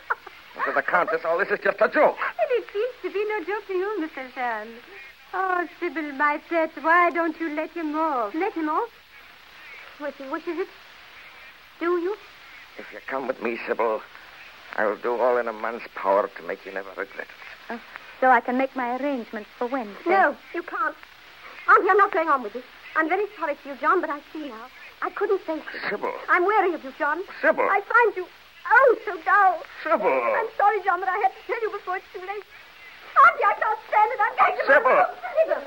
To the Countess, all this is just a joke. And it seems to be no joke to you, Mister Shand. Oh, Sybil, my pet, why don't you let him off? Let him off? What he wishes it? Do you? If you come with me, Sybil, I will do all in a man's power to make you never regret it. Uh, so I can make my arrangements for Wednesday. No, you can't. Auntie, I'm not going on with this. I'm very sorry for you, John, but I see now. I couldn't face it. Sybil. I'm wary of you, John. Sybil. I find you, oh, so dull. Sybil. I'm sorry, John, but I had to tell you before it's too late. Auntie, I can't stand it. I'm going to... Sybil. Sybil.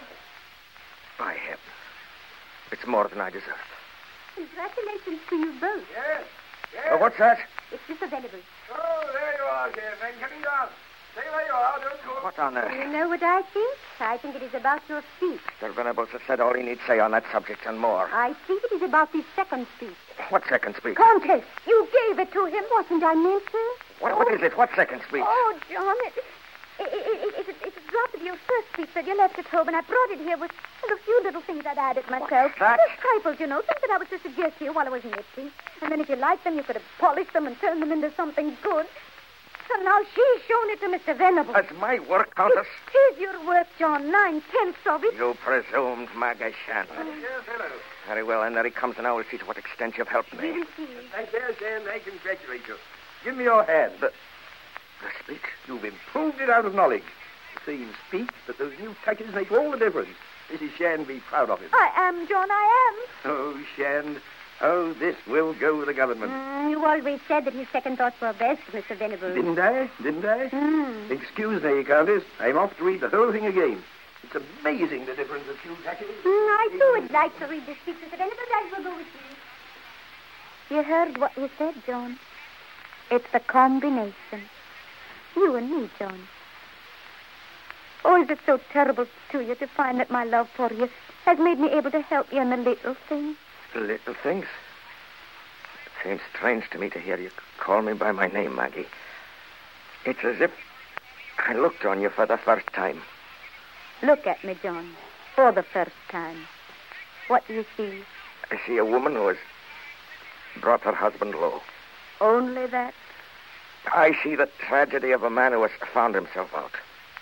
By heaven. It's more than I deserve. Congratulations to you both. Yes, yes. Oh, what's that? It's Mister Venables. Oh, there you are, dear. Then coming down. Stay where you are. Don't go. What on earth? You know what I think? I think it is about your speech. Mister Venables has said all he needs say on that subject and more. I think it is about the second speech. What second speech? Countess, you gave it to him. Wasn't I meant to? What, what is it? What second speech? Oh, John, it, it, it, it, it's a drop of your first speech that you left at home, and I brought it here with a few little things I'd added myself. What's that? Just trifles, you know, things that I was to suggest to you while I was knitting. And then if you liked them, you could have polished them and turned them into something good. And now she's shown it to Mister Venables. That's my work, Countess. Here's your work, John. Nine-tenths of it. You presumed, Maggie Shannon. Yes, hello. Very well, and there he comes, and I will see to what extent you've helped me. Thank you, Sam. I congratulate you. Give me your hand. The, the speech? You've improved it out of knowledge. The same speech, but those new touches make all the difference. Missus Shand, be proud of him. I am, John, I am. Oh, Shand, oh, this will go with the government. Mm, you always said that his second thoughts were best, Mister Venables. Didn't I? Didn't I? Mm. Excuse me, Countess. I'm off to read the whole thing again. It's amazing the difference a few touches. Mm, I too would like to read the speech, Mister Venables. I will go with you. You heard what you said, John. It's the combination. You and me, John. Oh, is it so terrible to you to find that my love for you has made me able to help you in the little things? Little things? It seems strange to me to hear you call me by my name, Maggie. It's as if I looked on you for the first time. Look at me, John, for the first time. What do you see? I see a woman who has brought her husband low. Only that? I see the tragedy of a man who has found himself out.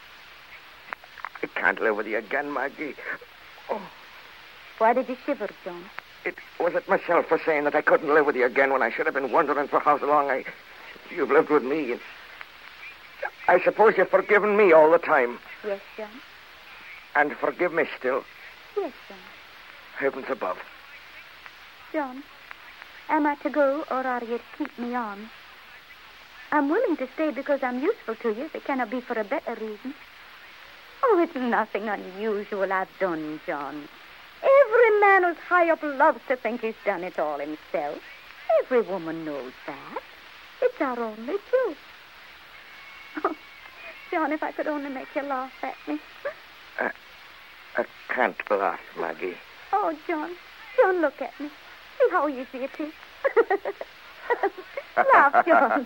I can't live with you again, Maggie. Oh. Why did you shiver, John? It was it myself for saying that I couldn't live with you again when I should have been wondering for how long I you've lived with me. I suppose you've forgiven me all the time. Yes, John. And forgive me still. Yes, John. Heavens above. John, am I to go or are you to keep me on? I'm willing to stay because I'm useful to you. It cannot be for a better reason. Oh, it's nothing unusual I've done, John. Every man who's high up loves to think he's done it all himself. Every woman knows that. It's our only due. Oh, John, if I could only make you laugh at me. I, I can't laugh, Maggie. Oh, John. John, look at me. See how easy it is. Laugh, John.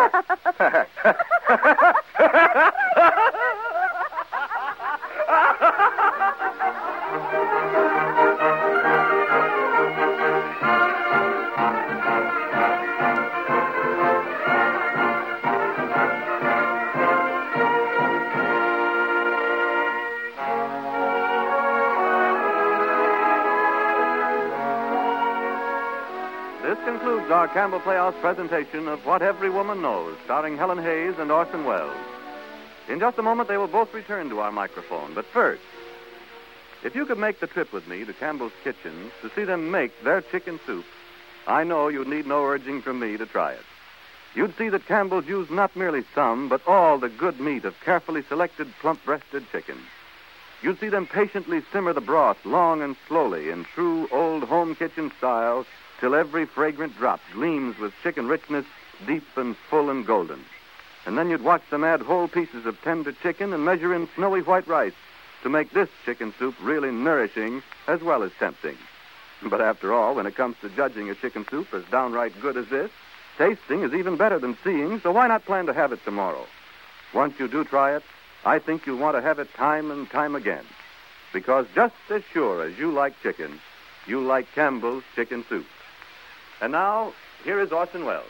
This concludes our Campbell Playhouse presentation of What Every Woman Knows, starring Helen Hayes and Orson Welles. In just a moment, they will both return to our microphone. But first, if you could make the trip with me to Campbell's Kitchen to see them make their chicken soup, I know you'd need no urging from me to try it. You'd see that Campbell's used not merely some, but all the good meat of carefully selected plump-breasted chicken. You'd see them patiently simmer the broth long and slowly in true old home kitchen style till every fragrant drop gleams with chicken richness, deep and full and golden. And then you'd watch them add whole pieces of tender chicken and measure in snowy white rice to make this chicken soup really nourishing as well as tempting. But after all, when it comes to judging a chicken soup as downright good as this, tasting is even better than seeing, so why not plan to have it tomorrow? Once you do try it, I think you'll want to have it time and time again. Because just as sure as you like chicken, you like Campbell's chicken soup. And now, here is Orson Welles.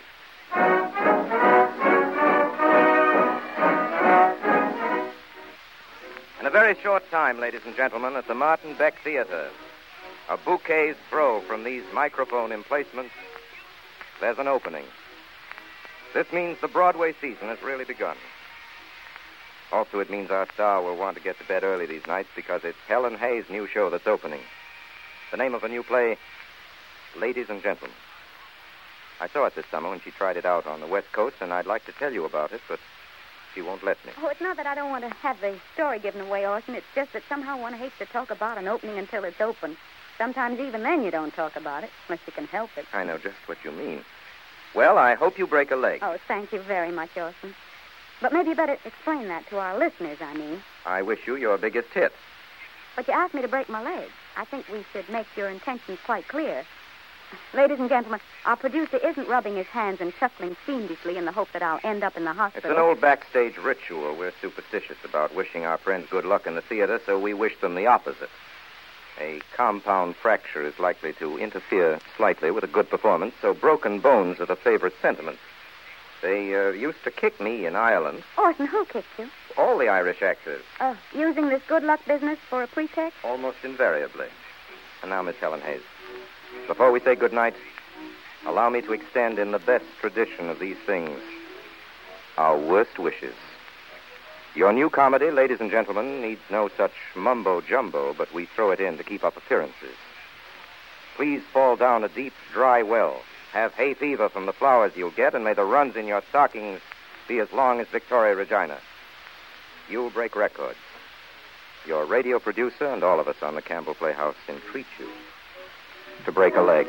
In a very short time, ladies and gentlemen, at the Martin Beck Theater, a bouquet's throw from these microphone emplacements, there's an opening. This means the Broadway season has really begun. Also, it means our star will want to get to bed early these nights because it's Helen Hayes' new show that's opening. The name of the new play, Ladies and Gentlemen. I saw it this summer when she tried it out on the West Coast, and I'd like to tell you about it, but she won't let me. Oh, it's not that I don't want to have the story given away, Orson. It's just that somehow one hates to talk about an opening until it's open. Sometimes even then you don't talk about it, unless you can help it. I know just what you mean. Well, I hope you break a leg. Oh, thank you very much, Orson. But maybe you better explain that to our listeners, I mean. I wish you your biggest hit. But you asked me to break my leg. I think we should make your intentions quite clear. Ladies and gentlemen, our producer isn't rubbing his hands and chuckling fiendishly in the hope that I'll end up in the hospital. It's an old backstage ritual. We're superstitious about wishing our friends good luck in the theater, so we wish them the opposite. A compound fracture is likely to interfere slightly with a good performance, so broken bones are the favorite sentiment. They uh, used to kick me in Ireland. Orson, who kicked you? All the Irish actors. Uh, using this good luck business for a pretext? Almost invariably. And now, Miss Helen Hayes, before we say good night, allow me to extend in the best tradition of these things our worst wishes. Your new comedy, Ladies and Gentlemen, needs no such mumbo-jumbo, but we throw it in to keep up appearances. Please fall down a deep, dry well. Have hay fever from the flowers you'll get, and may the runs in your stockings be as long as Victoria Regina. You'll break records. Your radio producer and all of us on the Campbell Playhouse entreat you to break a leg.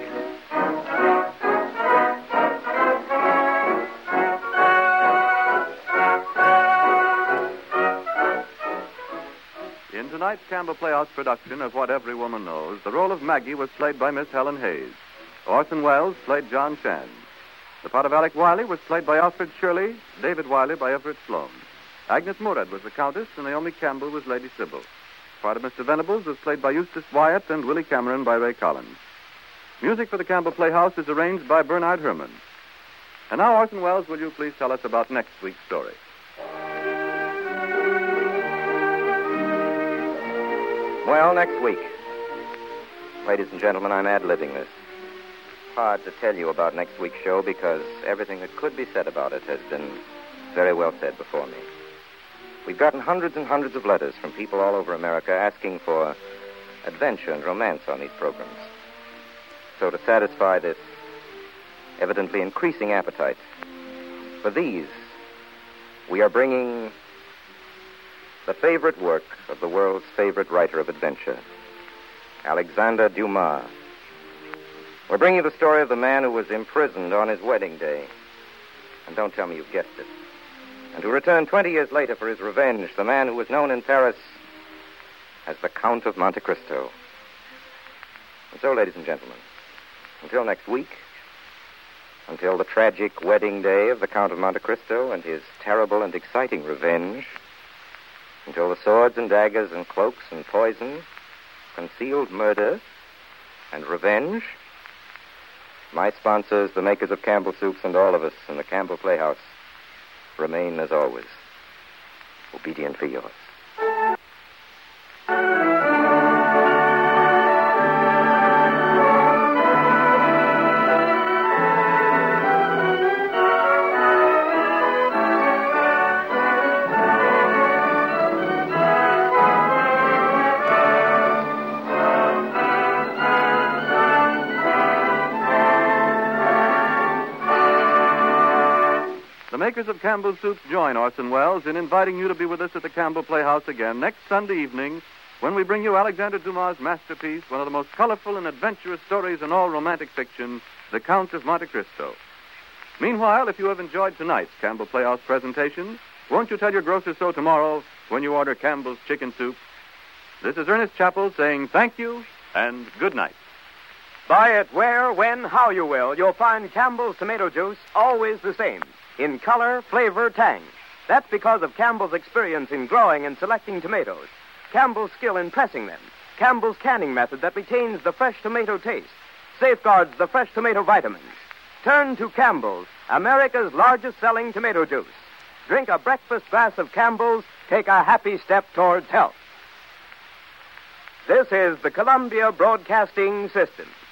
In tonight's Campbell Playhouse production of What Every Woman Knows, the role of Maggie was played by Miss Helen Hayes. Orson Welles played John Shand. The part of Alec Wiley was played by Alfred Shirley, David Wiley by Everett Sloane. Agnes Murad was the Countess, and Naomi Campbell was Lady Sybil. The part of Mister Venables was played by Eustace Wyatt and Willie Cameron by Ray Collins. Music for the Campbell Playhouse is arranged by Bernard Herrmann. And now, Orson Welles, will you please tell us about next week's story? Well, next week. Ladies and gentlemen, I'm ad-libbing this. Hard to tell you about next week's show because everything that could be said about it has been very well said before me. We've gotten hundreds and hundreds of letters from people all over America asking for adventure and romance on these programs. So to satisfy this evidently increasing appetite for these, we are bringing the favorite work of the world's favorite writer of adventure, Alexander Dumas. We're bringing the story of the man who was imprisoned on his wedding day. And don't tell me you've guessed it. and to return twenty years later for his revenge, the man who was known in Paris as the Count of Monte Cristo. And so, ladies and gentlemen, until next week, until the tragic wedding day of the Count of Monte Cristo and his terrible and exciting revenge, until the swords and daggers and cloaks and poison, concealed murder, and revenge, my sponsors, the makers of Campbell Soups, and all of us in the Campbell Playhouse remain, as always, obediently yours. The makers of Campbell Soups join Orson Welles in inviting you to be with us at the Campbell Playhouse again next Sunday evening when we bring you Alexander Dumas' masterpiece, one of the most colorful and adventurous stories in all romantic fiction, The Count of Monte Cristo. Meanwhile, if you have enjoyed tonight's Campbell Playhouse presentation, won't you tell your grocer so tomorrow when you order Campbell's Chicken Soup? This is Ernest Chappell saying thank you and good night. Buy it where, when, how you will, you'll find Campbell's tomato juice always the same. In color, flavor, tang. That's because of Campbell's experience in growing and selecting tomatoes, Campbell's skill in pressing them, Campbell's canning method that retains the fresh tomato taste, safeguards the fresh tomato vitamins. Turn to Campbell's, America's largest selling tomato juice. Drink a breakfast glass of Campbell's, take a happy step towards health. This is the Columbia Broadcasting System.